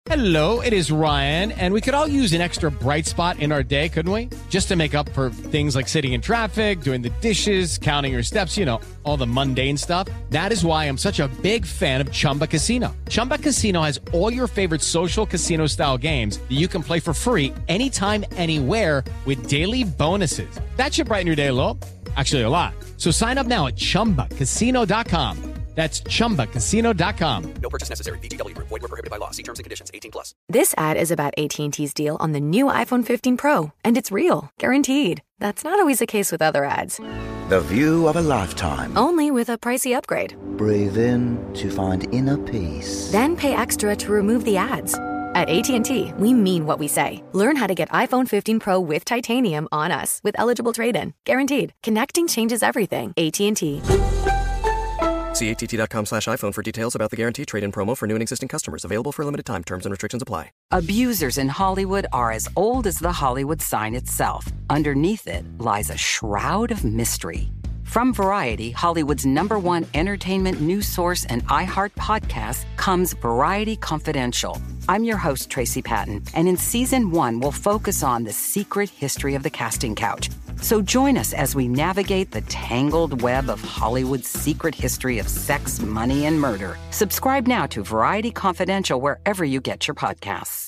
Hello, it is Ryan, and we could all use an extra bright spot in our day, couldn't we? Just to make up for things like sitting in traffic, doing the dishes, counting your steps, you know, all the mundane stuff. That is why I'm such a big fan of Chumba Casino. Chumba Casino has all your favorite social casino-style games that you can play for free anytime, anywhere with daily bonuses. That should brighten your day a little. Actually, a lot. So sign up now at ChumbaCasino.com. That's ChumbaCasino.com. No purchase necessary. VGW Group. Void where prohibited by law. See terms and conditions. 18+. This ad is about AT&T's deal on the new iPhone 15 Pro, and it's real, guaranteed. That's not always the case with other ads. The view of a lifetime. Only with a pricey upgrade. Breathe in to find inner peace. Then pay extra to remove the ads. At AT&T, we mean what we say. Learn how to get iPhone 15 Pro with titanium on us with eligible trade-in. Guaranteed. Connecting changes everything. AT&T. See att.com/iPhone for details about the guaranteed trade-in promo for new and existing customers. Available for a limited time. Terms and restrictions apply. Abusers in Hollywood are as old as the Hollywood sign itself. Underneath it lies a shroud of mystery. From Variety, Hollywood's #1 entertainment news source and iHeart podcast, comes Variety Confidential. I'm your host, Tracy Patton, and in Season 1, we'll focus on the secret history of the casting couch. So join us as we navigate the tangled web of Hollywood's secret history of sex, money, and murder. Subscribe now to Variety Confidential wherever you get your podcasts.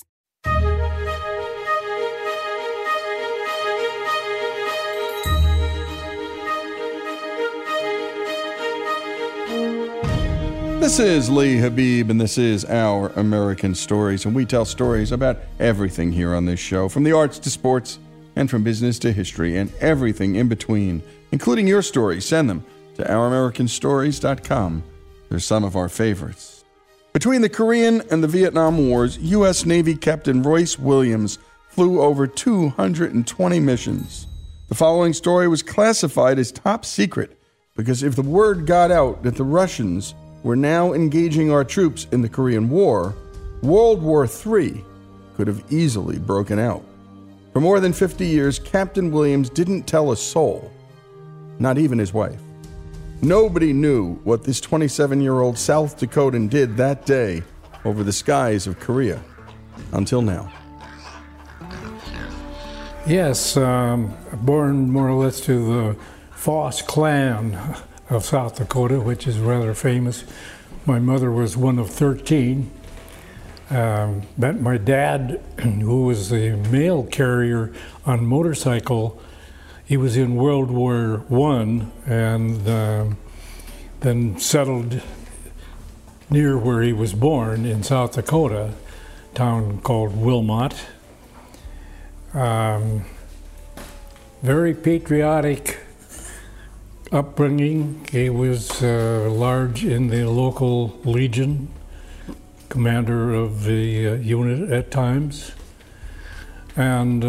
This is Lee Habib, and this is Our American Stories, and we tell stories about everything here on this show, from the arts to sports, and from business to history, and everything in between, including your stories. Send them to ouramericanstories.com. They're some of our favorites. Between the Korean and the Vietnam Wars, U.S. Navy Captain Royce Williams flew over 220 missions. The following story was classified as top secret because if the word got out that the Russians were now engaging our troops in the Korean War, World War III could have easily broken out. For more than 50 years, Captain Williams didn't tell a soul, not even his wife. Nobody knew what this 27-year-old South Dakotan did that day over the skies of Korea, until now. Yes, born more or less to the Foss clan of South Dakota, which is rather famous. My mother was one of 13. Met my dad, who was a mail carrier on motorcycle. He was in World War I and then settled near where he was born in South Dakota, a town called Wilmot. Very patriotic upbringing. He was large in the local legion, commander of the unit at times. And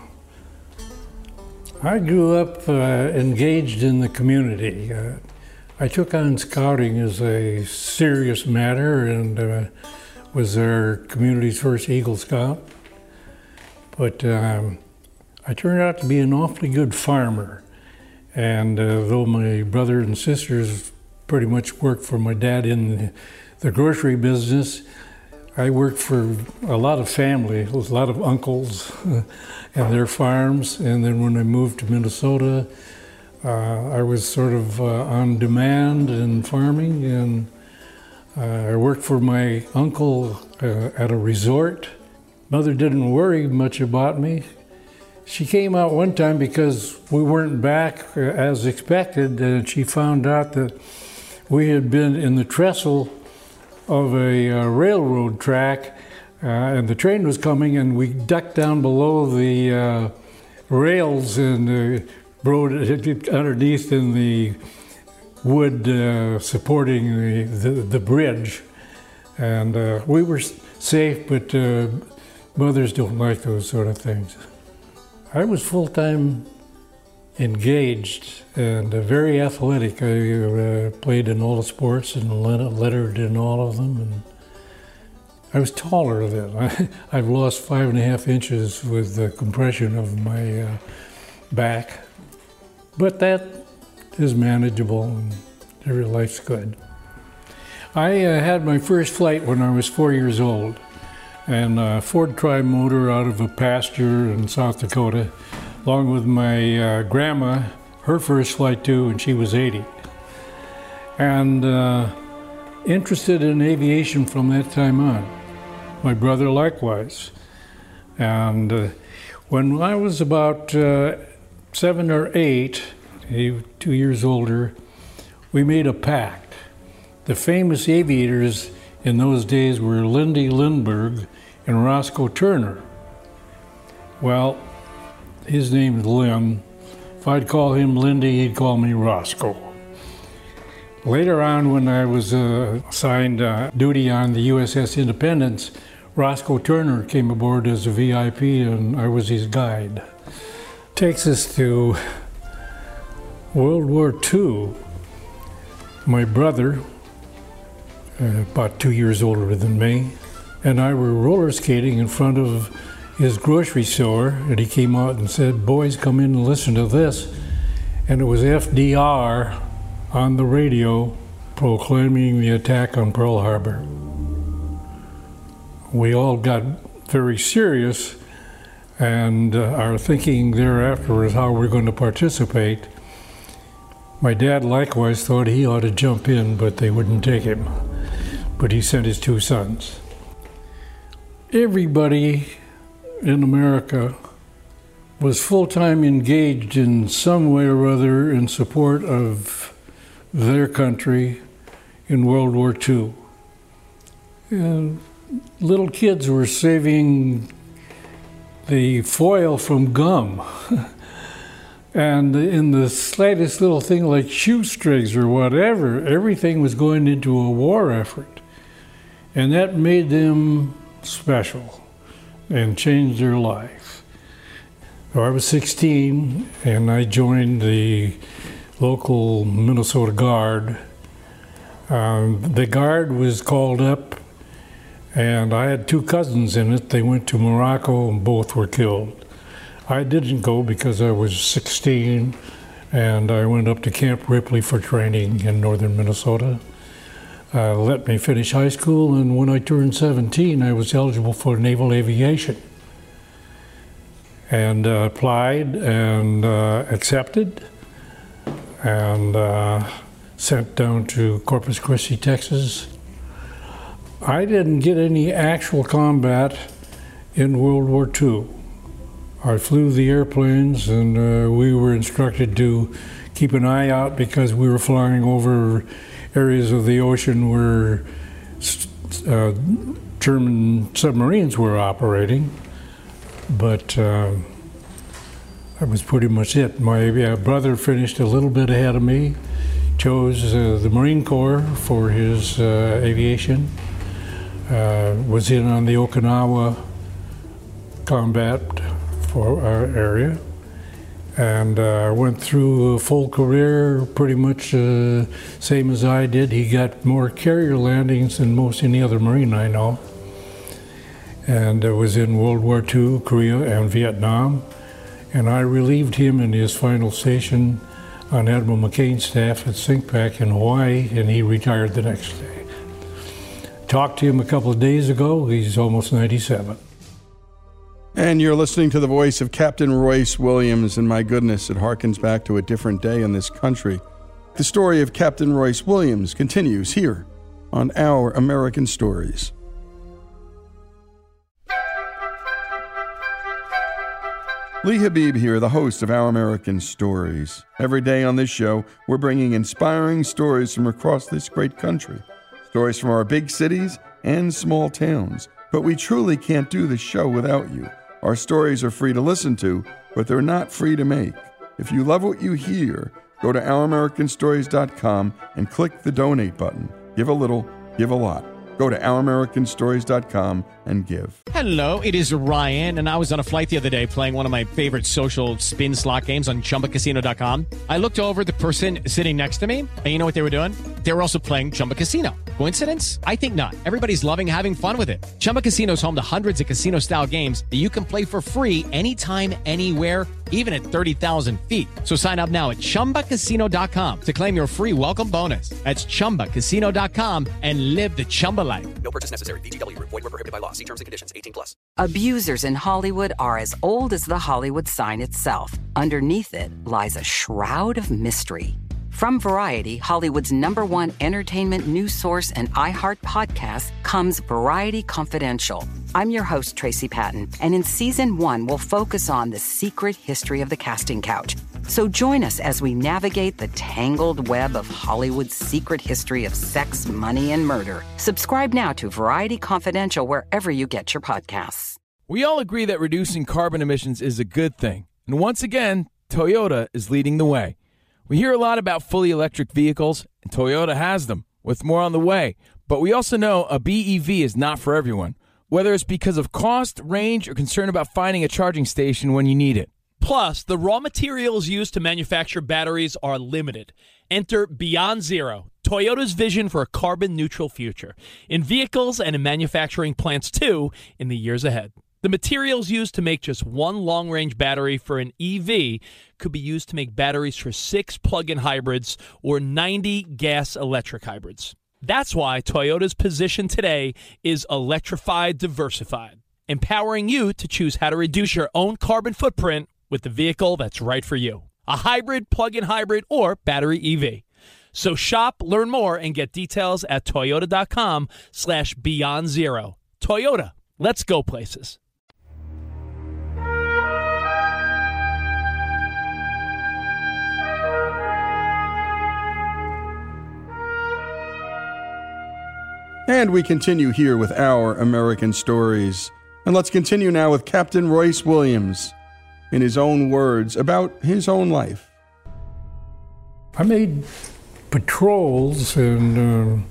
I grew up engaged in the community. I took on scouting as a serious matter and was our community's first Eagle Scout. But I turned out to be an awfully good farmer. And though my brother and sisters pretty much worked for my dad in the grocery business, I worked for a lot of family, a lot of uncles and their farms. And then when I moved to Minnesota, I was sort of on demand in farming. And I worked for my uncle at a resort. Mother didn't worry much about me. She came out one time because we weren't back as expected, and she found out that we had been in the trestle of a railroad track, and the train was coming, and we ducked down below the rails and rode underneath in the wood supporting the bridge. And we were safe, but mothers don't like those sort of things. I was full-time engaged and very athletic. I played in all the sports and lettered in all of them. And I was taller then. I've lost 5.5 inches with the compression of my back. But that is manageable and every life's good. I had my first flight when I was 4 years old. and a Ford Tri-Motor out of a pasture in South Dakota, along with my grandma, her first flight too, and she was 80. And interested in aviation from that time on. My brother likewise. And when I was about 7 or 8, 2 years older, we made a pact. The famous aviators in those days were Lindy Lindbergh and Roscoe Turner. Well, his name is Lynn. If I'd call him Lindy, he'd call me Roscoe. Later on, when I was assigned duty on the USS Independence, Roscoe Turner came aboard as a VIP and I was his guide. Takes us to World War II. My brother, about 2 years older than me, and I were roller skating in front of his grocery store, and he came out and said, "Boys, come in and listen to this." And it was FDR on the radio proclaiming the attack on Pearl Harbor. We all got very serious, and our thinking thereafter was how we're going to participate. My dad likewise thought he ought to jump in, but they wouldn't take him. But he sent his 2 sons. Everybody in America was full-time engaged in some way or other in support of their country in World War II. And little kids were saving the foil from gum. And in the slightest little thing like shoestrings or whatever, everything was going into a war effort. And that made them special and changed their life. So I was 16 and I joined the local Minnesota Guard. The Guard was called up, and I had 2 cousins in it. They went to Morocco and both were killed. I didn't go because I was 16, and I went up to Camp Ripley for training in northern Minnesota. Let me finish high school, and when I turned 17, I was eligible for naval aviation. And applied and accepted, and sent down to Corpus Christi, Texas. I didn't get any actual combat in World War II. I flew the airplanes, and we were instructed to keep an eye out because we were flying over areas of the ocean where German submarines were operating. But that was pretty much it. My brother finished a little bit ahead of me, chose the Marine Corps for his aviation, was in on the Okinawa combat for our area, and went through a full career pretty much same as I did. He got more carrier landings than most any other Marine I know, and was in World War II, Korea, and Vietnam. And I relieved him in his final station on Admiral McCain's staff at CINCPAC in Hawaii, and he retired the next day. Talked to him a couple of days ago. He's almost 97. And you're listening to the voice of Captain Royce Williams, and my goodness, it harkens back to a different day in this country. The story of Captain Royce Williams continues here on Our American Stories. Lee Habib here, the host of Our American Stories. Every day on this show, we're bringing inspiring stories from across this great country. Stories from our big cities and small towns. But we truly can't do the show without you. Our stories are free to listen to, but they're not free to make. If you love what you hear, go to OurAmericanStories.com and click the donate button. Give a little, give a lot. Go to OurAmericanStories.com and give. Hello, it is Ryan, and I was on a flight the other day playing one of my favorite social spin slot games on ChumbaCasino.com. I looked over at the person sitting next to me, and you know what they were doing? They were also playing Chumba Casino. Coincidence? I think not. Everybody's loving having fun with it. Chumba Casino is home to hundreds of casino-style games that you can play for free anytime, anywhere, even at 30,000 feet. So sign up now at ChumbaCasino.com to claim your free welcome bonus. That's ChumbaCasino.com and live the Chumba life. No purchase necessary. VGW Group. Void where prohibited by law. See terms and conditions. 18+. Abusers in Hollywood are as old as the Hollywood sign itself. Underneath it lies a shroud of mystery. From Variety, Hollywood's #1 entertainment news source and iHeart podcast, comes Variety Confidential. I'm your host, Tracy Patton, and in Season 1, we'll focus on the secret history of the casting couch. So join us as we navigate the tangled web of Hollywood's secret history of sex, money, and murder. Subscribe now to Variety Confidential wherever you get your podcasts. We all agree that reducing carbon emissions is a good thing. And once again, Toyota is leading the way. We hear a lot about fully electric vehicles, and Toyota has them, with more on the way. But we also know a BEV is not for everyone, whether it's because of cost, range, or concern about finding a charging station when you need it. Plus, the raw materials used to manufacture batteries are limited. Enter Beyond Zero, Toyota's vision for a carbon-neutral future, in vehicles and in manufacturing plants, too, in the years ahead. The materials used to make just one long-range battery for an EV could be used to make batteries for 6 plug-in hybrids or 90 gas-electric hybrids. That's why Toyota's position today is electrified diversified, empowering you to choose how to reduce your own carbon footprint with the vehicle that's right for you. A hybrid, plug-in hybrid, or battery EV. So shop, learn more, and get details at toyota.com/Beyond Zero. Toyota, let's go places. And we continue here with Our American Stories. And let's continue now with Captain Royce Williams, in his own words, about his own life. I made patrols in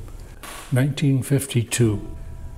1952.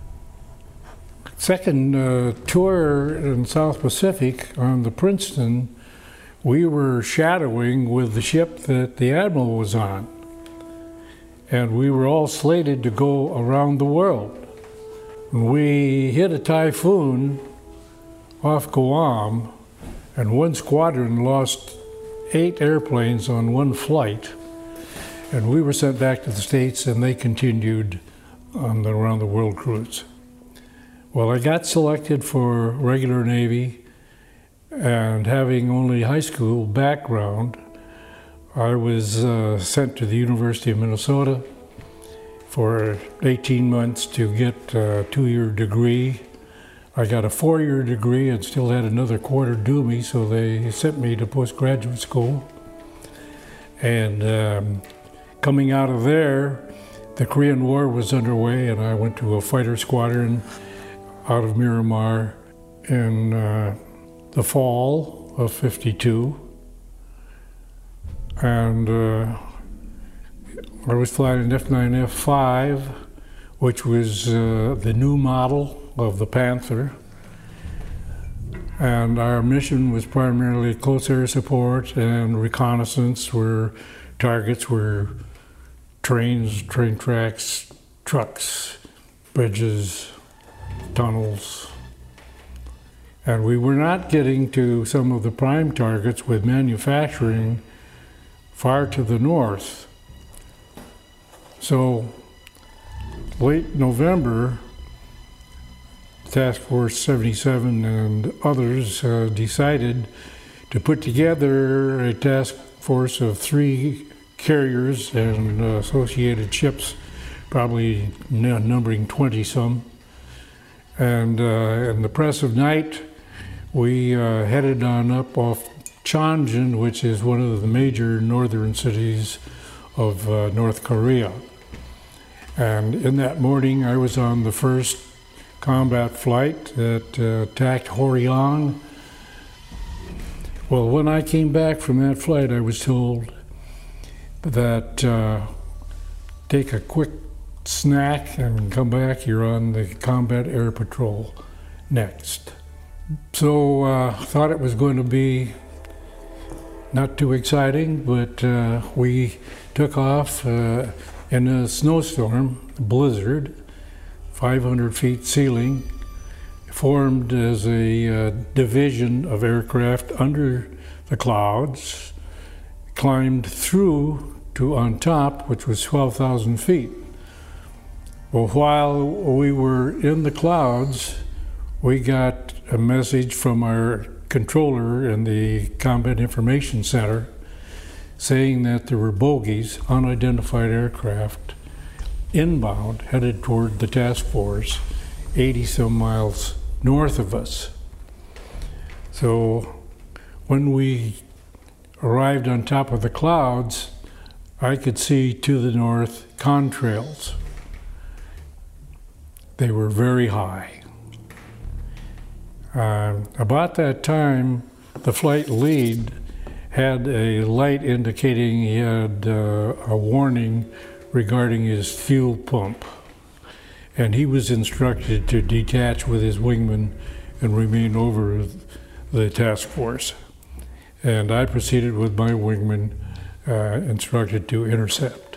Second tour in South Pacific on the Princeton, we were shadowing with the ship that the Admiral was on. And we were all slated to go around the world. We hit a typhoon off Guam, and one squadron lost 8 airplanes on one flight. And we were sent back to the States, and they continued on the around the world cruise. Well, I got selected for regular Navy, and having only high school background, I was sent to the University of Minnesota for 18 months to get a 2-year degree. I got a 4-year degree and still had another quarter due me, so they sent me to postgraduate school. And coming out of there, the Korean War was underway, and I went to a fighter squadron out of Miramar in the fall of '52. And I was flying an F-9F-5, which was the new model of the Panther. And our mission was primarily close air support and reconnaissance, where targets were trains, train tracks, trucks, bridges, tunnels. And we were not getting to some of the prime targets with manufacturing far to the north. So late November, Task Force 77 and others decided to put together a task force of 3 carriers and associated ships, probably numbering 20-some. And in the press of night, we headed on up off Chongjin, which is one of the major northern cities of North Korea. And in that morning, I was on the first combat flight that attacked Horiang. Well, when I came back from that flight, I was told that take a quick snack and come back, you're on the Combat Air Patrol next. So I thought it was going to be not too exciting, but we took off in a snowstorm, blizzard, 500 feet ceiling, formed as a division of aircraft under the clouds, climbed through to on top, which was 12,000 feet. Well, while we were in the clouds, we got a message from our controller in the Combat Information Center saying that there were bogies, unidentified aircraft, inbound, headed toward the task force, 80 some miles north of us. So when we arrived on top of the clouds, I could see to the north contrails. They were very high. About that time, the flight lead had a light indicating he had a warning regarding his fuel pump. And he was instructed to detach with his wingman and remain over the task force. And I proceeded with my wingman instructed to intercept.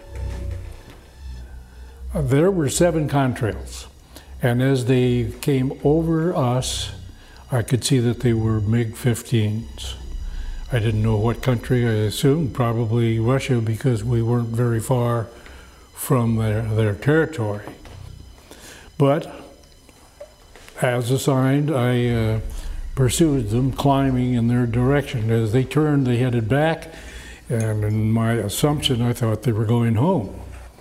There were 7 contrails, and as they came over us, I could see that they were MiG-15s. I didn't know what country. I assumed probably Russia because we weren't very far from their territory. But as assigned, I pursued them, climbing in their direction. As they turned, they headed back, and in my assumption, I thought they were going home.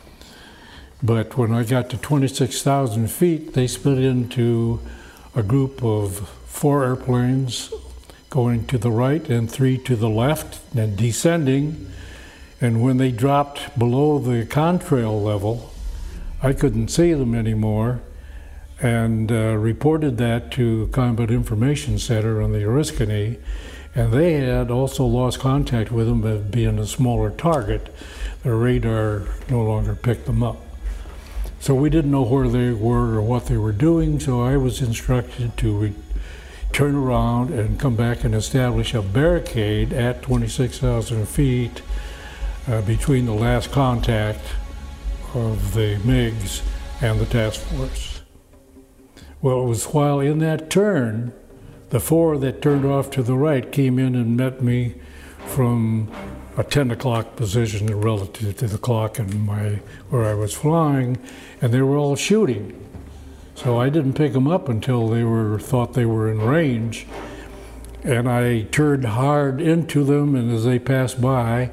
But when I got to 26,000 feet, they split into a group of 4 airplanes going to the right and 3 to the left and descending. And when they dropped below the contrail level, I couldn't see them anymore, and reported that to Combat Information Center on the Oriskany, and they had also lost contact with them as being a smaller target. Their radar no longer picked them up. So we didn't know where they were or what they were doing, so I was instructed to turn around and come back and establish a barricade at 26,000 feet between the last contact of the MiGs and the task force. Well, it was while in that turn, the 4 that turned off to the right came in and met me from a 10 o'clock position relative to the clock and where I was flying, and they were all shooting. So I didn't pick them up until they thought they were in range, and I turned hard into them, and as they passed by,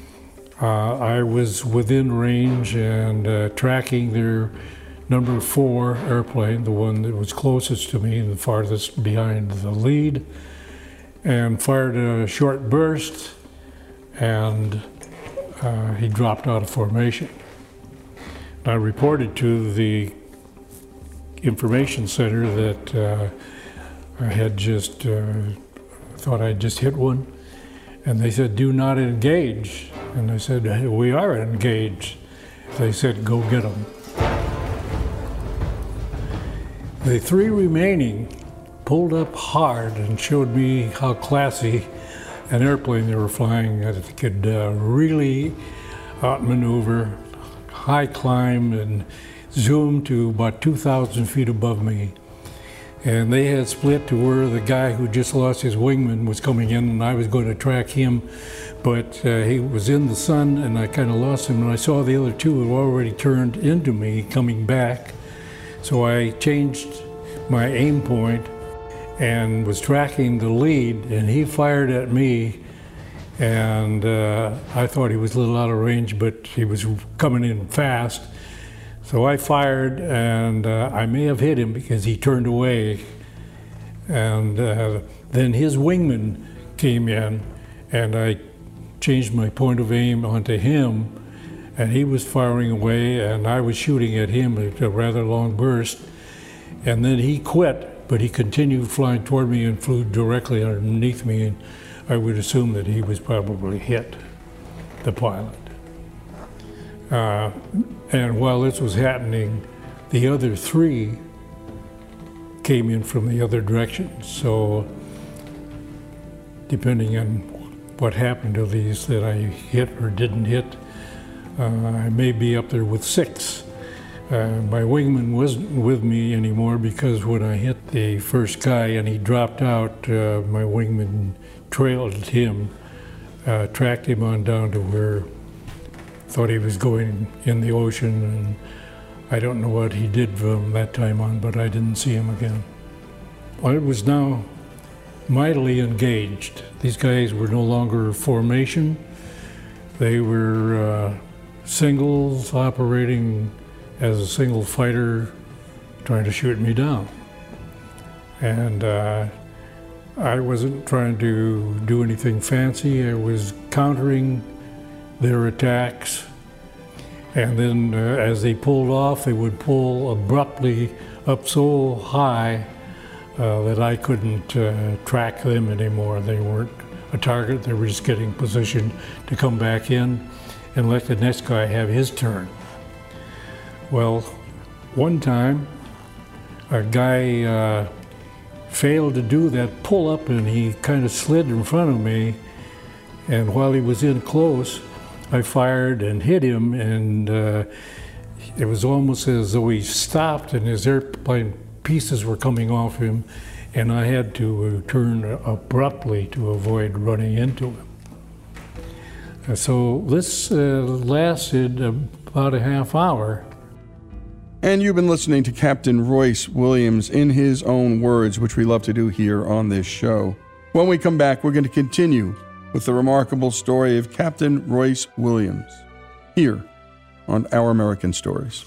I was within range and tracking their number 4 airplane, the one that was closest to me and the farthest behind the lead, and fired a short burst, and he dropped out of formation. I reported to the information center that I had just thought I'd just hit one, and they said, "Do not engage." And I said, "Hey, we are engaged." They said, "Go get them." The 3 remaining pulled up hard and showed me how classy an airplane they were flying, that it could really outmaneuver, high climb, and zoom to about 2,000 feet above me. And they had split to where the guy who just lost his wingman was coming in, and I was going to track him, but he was in the sun, and I kind of lost him, and I saw the other 2 had already turned into me coming back. So I changed my aim point and was tracking the lead, and he fired at me, and I thought he was a little out of range, but he was coming in fast. So I fired, and I may have hit him because he turned away, and then his wingman came in, and I changed my point of aim onto him, and he was firing away, and I was shooting at him at a rather long burst, and then he quit, but he continued flying toward me and flew directly underneath me, and I would assume that he was probably hit, the pilot. And while this was happening, the other 3 came in from the other direction. So depending on what happened to these that I hit or didn't hit, I may be up there with 6. My wingman wasn't with me anymore because when I hit the first guy and he dropped out, my wingman trailed him, tracked him on down to where thought he was going in the ocean, and I don't know what he did from that time on, but I didn't see him again. I was now mightily engaged. These guys were no longer formation. They were singles operating as a single fighter trying to shoot me down. And I wasn't trying to do anything fancy. I was countering their attacks. And then as they pulled off, they would pull abruptly up so high that I couldn't track them anymore. They weren't a target. They were just getting positioned to come back in and let the next guy have his turn. Well, one time, a guy failed to do that pull-up, and he kind of slid in front of me. And while he was in close, I fired and hit him, and it was almost as though he stopped and his airplane pieces were coming off him, and I had to turn abruptly to avoid running into him. So this lasted about a half hour. And you've been listening to Captain Royce Williams in his own words, which we love to do here on this show. When we come back, we're going to continue with the remarkable story of Captain Royce Williams here on Our American Stories.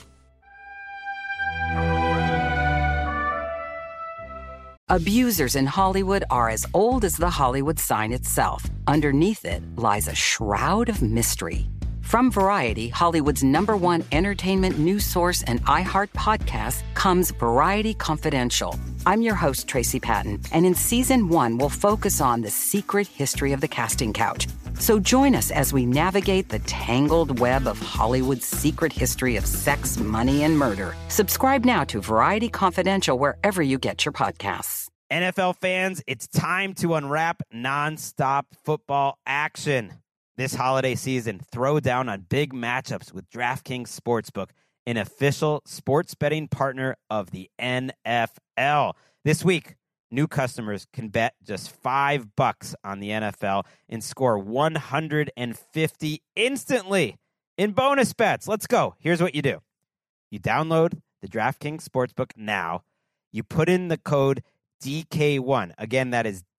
Abusers in Hollywood are as old as the Hollywood sign itself. Underneath it lies a shroud of mystery. From Variety, Hollywood's #1 entertainment news source and iHeart podcast, comes Variety Confidential. I'm your host, Tracy Patton, and in Season 1, we'll focus on the secret history of the casting couch. So join us as we navigate the tangled web of Hollywood's secret history of sex, money, and murder. Subscribe now to Variety Confidential wherever you get your podcasts. NFL fans, it's time to unwrap nonstop football action. This holiday season, throw down on big matchups with DraftKings Sportsbook, an official sports betting partner of the NFL. This week, new customers can bet just $5 on the NFL and score $150 instantly in bonus bets. Let's go. Here's what you do. You download the DraftKings Sportsbook now. You put in the code DK1. Again, that is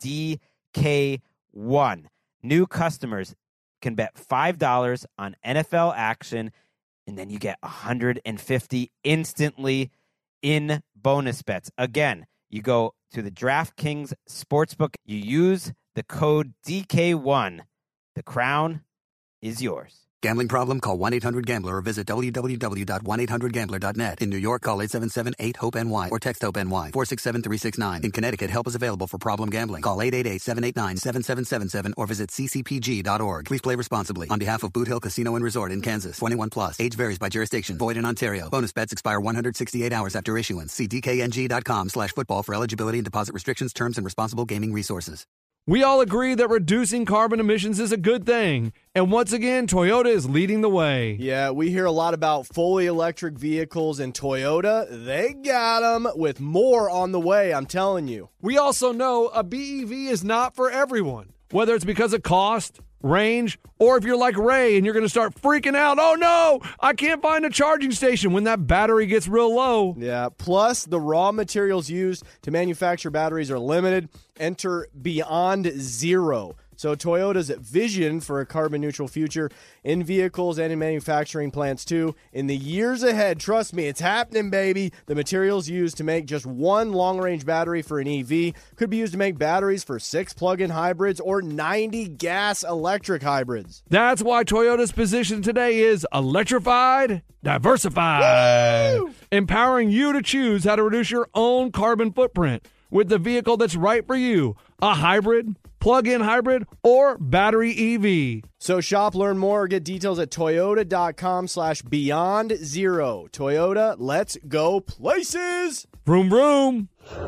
DK1. New customers can bet $5 on NFL action, and then you get $150 instantly in bonus bets. Again, you go to the DraftKings Sportsbook. You use the code DK1. The crown is yours. Gambling problem? Call 1-800-GAMBLER or visit www.1800gambler.net. In New York, call 877-8-HOPE-NY or text HOPE-NY 467-369. In Connecticut, help is available for problem gambling. Call 888-789-7777 or visit ccpg.org. Please play responsibly. On behalf of Boot Hill Casino and Resort in Kansas, 21 plus. Age varies by jurisdiction. Void in Ontario. Bonus bets expire 168 hours after issuance. See dkng.com/football for eligibility and deposit restrictions, terms, and responsible gaming resources. We all agree that reducing carbon emissions is a good thing. And once again, Toyota is leading the way. Yeah, we hear a lot about fully electric vehicles, and Toyota, they got them with more on the way, I'm telling you. We also know a BEV is not for everyone. Whether it's because of cost, range, or if you're like Ray and you're going to start freaking out, oh no, I can't find a charging station when that battery gets real low. Yeah, plus the raw materials used to manufacture batteries are limited. Enter Beyond Zero. So Toyota's vision for a carbon-neutral future in vehicles and in manufacturing plants, too. In the years ahead, trust me, it's happening, baby. The materials used to make just one long-range battery for an EV could be used to make batteries for 6 plug-in hybrids or 90 gas-electric hybrids. That's why Toyota's position today is electrified, diversified, Woo! empowering you to choose how to reduce your own carbon footprint with the vehicle that's right for you, a hybrid, plug-in hybrid, or battery EV. So shop, learn more, or get details at toyota.com/beyond zero. Toyota, let's go places. Vroom, vroom.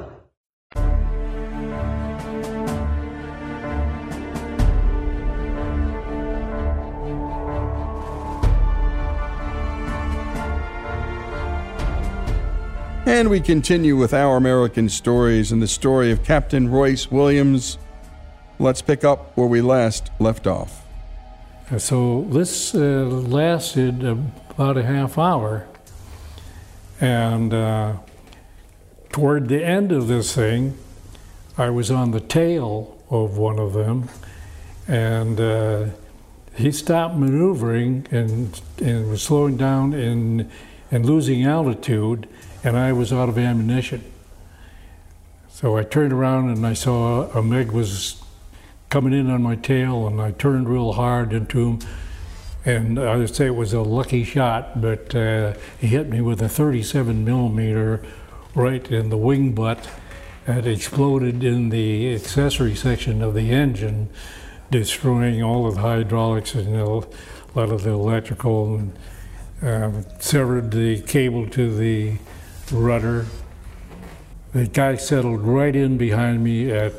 And we continue with Our American Stories and the story of Captain Royce Williams. Let's pick up where we last left off. So this lasted about a half hour. And toward the end of this thing, I was on the tail of one of them, and he stopped maneuvering and was slowing down and losing altitude, and I was out of ammunition. So I turned around and I saw a MiG was coming in on my tail, and I turned real hard into him. And I would say it was a lucky shot, but he hit me with a 37 millimeter right in the wing butt. It exploded in the accessory section of the engine, destroying all of the hydraulics and a lot of the electrical, and severed the cable to the rudder. The guy settled right in behind me at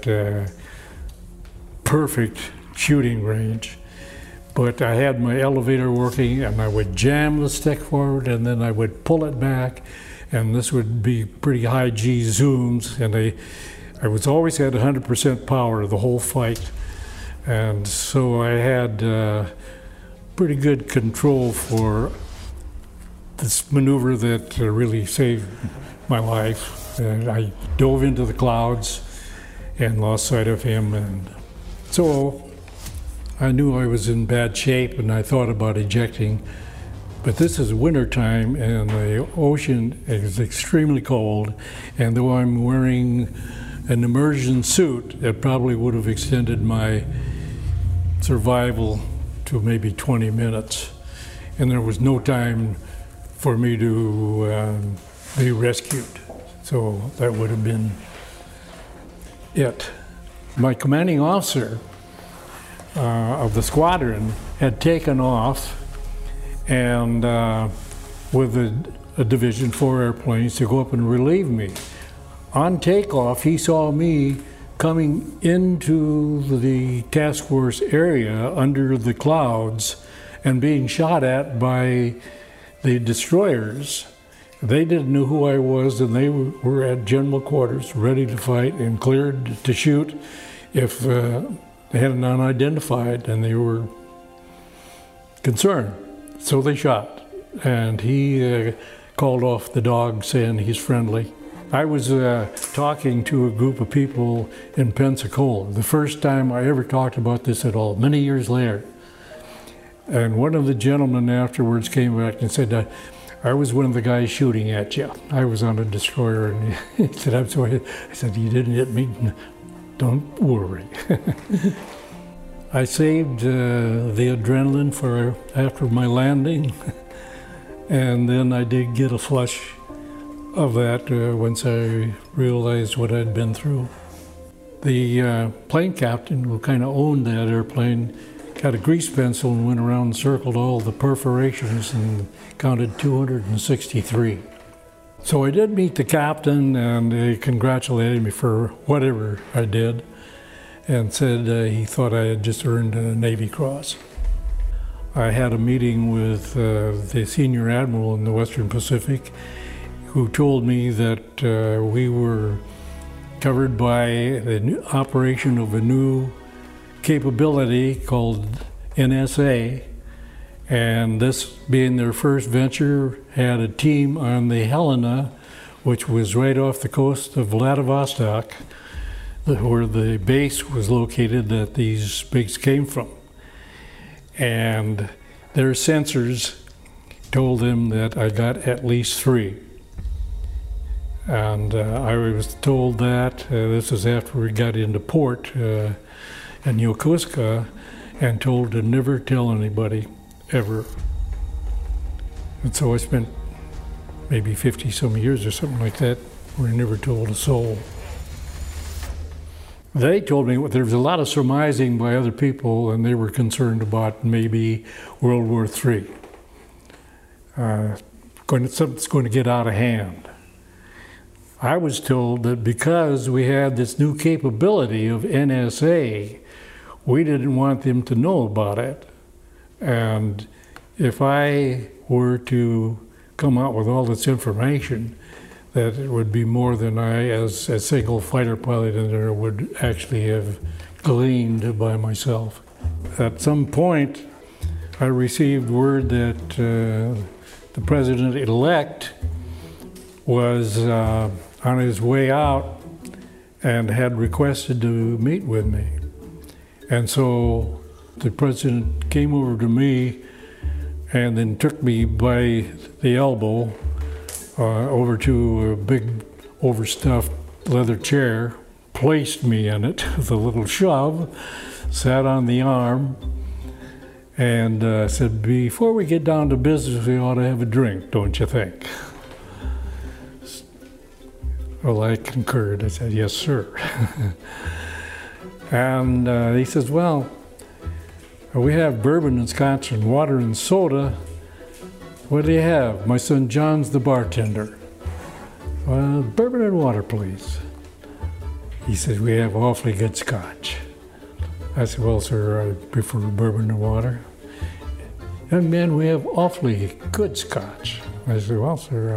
perfect shooting range. But I had my elevator working, and I would jam the stick forward, and then I would pull it back, and this would be pretty high G zooms, and I was always at 100% power the whole fight, and so I had pretty good control for this maneuver that really saved my life. And I dove into the clouds and lost sight of him, and so I knew I was in bad shape, and I thought about ejecting. But this is wintertime, and the ocean is extremely cold, and though I'm wearing an immersion suit, it probably would have extended my survival to maybe 20 minutes. And there was no time for me to be rescued. So that would have been it. My commanding officer of the squadron had taken off and with a division, 4 airplanes to go up and relieve me. On takeoff, he saw me coming into the task force area under the clouds and being shot at by the destroyers. They didn't know who I was, and they were at general quarters, ready to fight and cleared to shoot if they had an unidentified, and they were concerned. So they shot, and he called off the dog, saying he's friendly. I was talking to a group of people in Pensacola, the first time I ever talked about this at all, many years later. And one of the gentlemen afterwards came back and said, I was one of the guys shooting at you. I was on a destroyer, and he said, I'm sorry. I said, you didn't hit me. Don't worry. I saved the adrenaline for after my landing, and then I did get a flush of that once I realized what I'd been through. The plane captain, who kind of owned that airplane, got a grease pencil and went around and circled all the perforations and counted 263. So I did meet the captain, and he congratulated me for whatever I did, and said he thought I had just earned a Navy Cross. I had a meeting with the senior admiral in the Western Pacific, who told me that we were covered by the operation of a new capability called NSA, and this being their first venture, had a team on the Helena, which was right off the coast of Vladivostok, where the base was located that these pigs came from. And their sensors told them that I got at least 3. And I was told that, this was after we got into port in Yokosuka, and told to never tell anybody, ever. And so I spent maybe 50-some years or something like that, where I never told a soul. They told me there was a lot of surmising by other people, and they were concerned about maybe World War III. Something's going to get out of hand. I was told that because we had this new capability of NSA, we didn't want them to know about it. And if I were to come out with all this information, that it would be more than I, as a single fighter pilot in there, would actually have gleaned by myself. At some point, I received word that the president-elect was on his way out and had requested to meet with me. And so the president came over to me and then took me by the elbow over to a big overstuffed leather chair, placed me in it with a little shove, sat on the arm, and said, "Before we get down to business, we ought to have a drink, don't you think?" Well, I concurred. I said, "Yes, sir." And he says, "Well, we have bourbon and scotch and water and soda. What do you have?" My son John's the bartender. "Well, bourbon and water, please." He says, "We have awfully good scotch." I said, "Well, sir, I prefer bourbon and water." "Young man, we have awfully good scotch." I said, "Well, sir,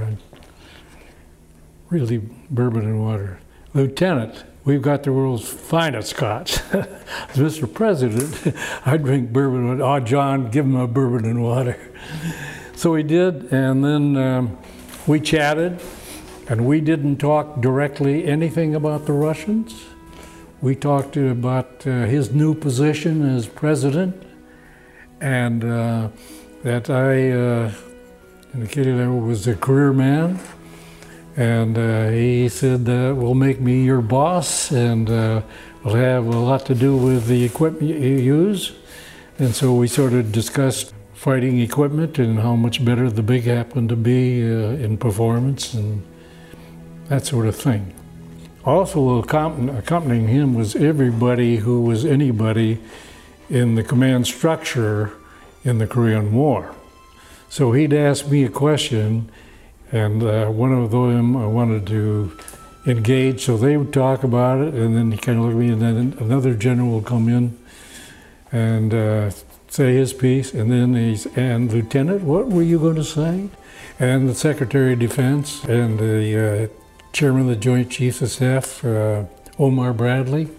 really bourbon and water." "Lieutenant, we've got the world's finest scotch." "Mr. President, I drink bourbon and water." "Oh, John, give him a bourbon and water." So we did, and then we chatted, and we didn't talk directly anything about the Russians. We talked about his new position as president, and that I indicated I was a career man. And he said, "We'll make me your boss, and we'll have a lot to do with the equipment you use." And so we sort of discussed fighting equipment and how much better the Big happened to be in performance and that sort of thing. Also accompanying him was everybody who was anybody in the command structure in the Korean War. So he'd ask me a question, and one of them I wanted to engage, so they would talk about it, and then he kind of looked at me, and then another general would come in and say his piece, and then and "Lieutenant, what were you going to say?" And the Secretary of Defense and the Chairman of the Joint Chiefs of Staff, Omar Bradley.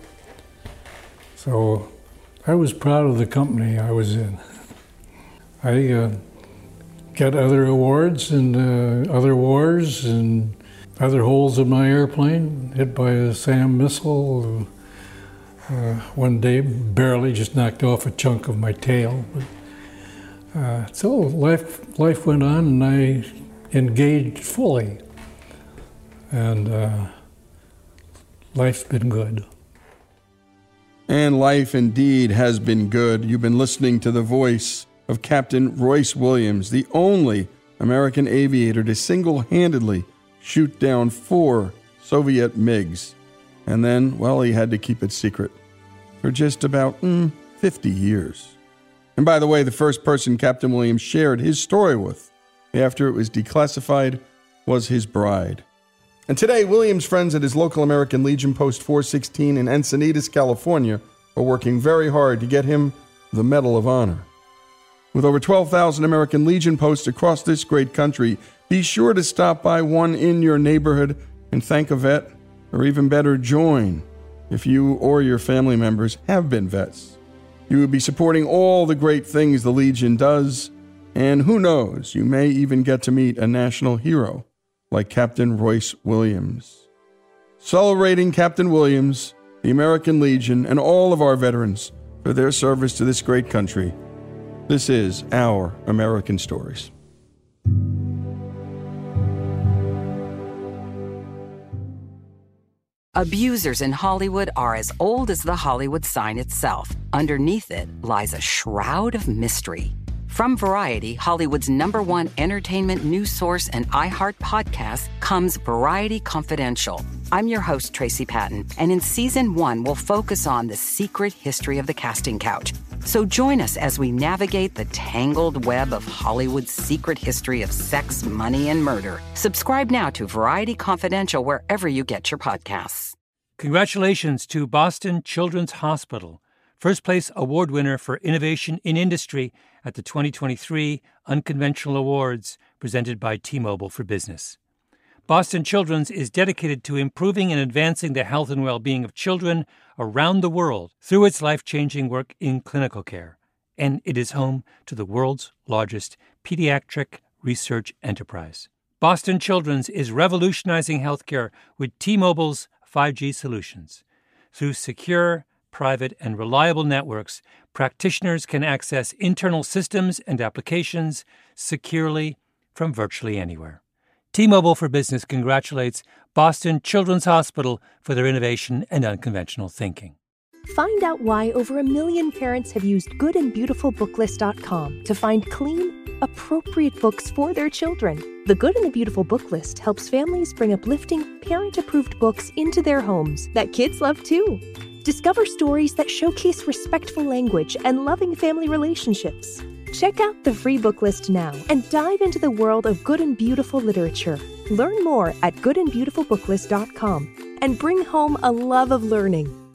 So I was proud of the company I was in. I got other awards and other wars and other holes in my airplane, hit by a SAM missile. One day, barely just knocked off a chunk of my tail. But, so life went on, and I engaged fully. And life's been good. And life indeed has been good. You've been listening to the voice of Captain Royce Williams, the only American aviator to single-handedly shoot down 4 Soviet MiGs. And then, well, he had to keep it secret for just about 50 years. And by the way, the first person Captain Williams shared his story with after it was declassified was his bride. And today, Williams' friends at his local American Legion Post 416 in Encinitas, California, are working very hard to get him the Medal of Honor. With over 12,000 American Legion posts across this great country, be sure to stop by one in your neighborhood and thank a vet, or even better, join if you or your family members have been vets. You will be supporting all the great things the Legion does, and who knows, you may even get to meet a national hero like Captain Royce Williams. Celebrating Captain Williams, the American Legion, and all of our veterans for their service to this great country. This is Our American Stories. Abusers in Hollywood are as old as the Hollywood sign itself. Underneath it lies a shroud of mystery. From Variety, Hollywood's #1 entertainment news source and iHeart podcast, comes Variety Confidential. I'm your host, Tracy Patton, and in Season 1, we'll focus on the secret history of the casting couch. So join us as we navigate the tangled web of Hollywood's secret history of sex, money, and murder. Subscribe now to Variety Confidential wherever you get your podcasts. Congratulations to Boston Children's Hospital, first place award winner for innovation in industry at the 2023 Unconventional Awards presented by T-Mobile for Business. Boston Children's is dedicated to improving and advancing the health and well-being of children around the world through its life-changing work in clinical care. And it is home to the world's largest pediatric research enterprise. Boston Children's is revolutionizing healthcare with T-Mobile's 5G solutions. Through secure, private, and reliable networks, practitioners can access internal systems and applications securely from virtually anywhere. T-Mobile for Business congratulates Boston Children's Hospital for their innovation and unconventional thinking. Find out why over 1 million parents have used goodandbeautifulbooklist.com to find clean, appropriate books for their children. The Good and the Beautiful Book List helps families bring uplifting, parent-approved books into their homes that kids love too. Discover stories that showcase respectful language and loving family relationships. Check out the free book list now and dive into the world of good and beautiful literature. Learn more at goodandbeautifulbooklist.com and bring home a love of learning.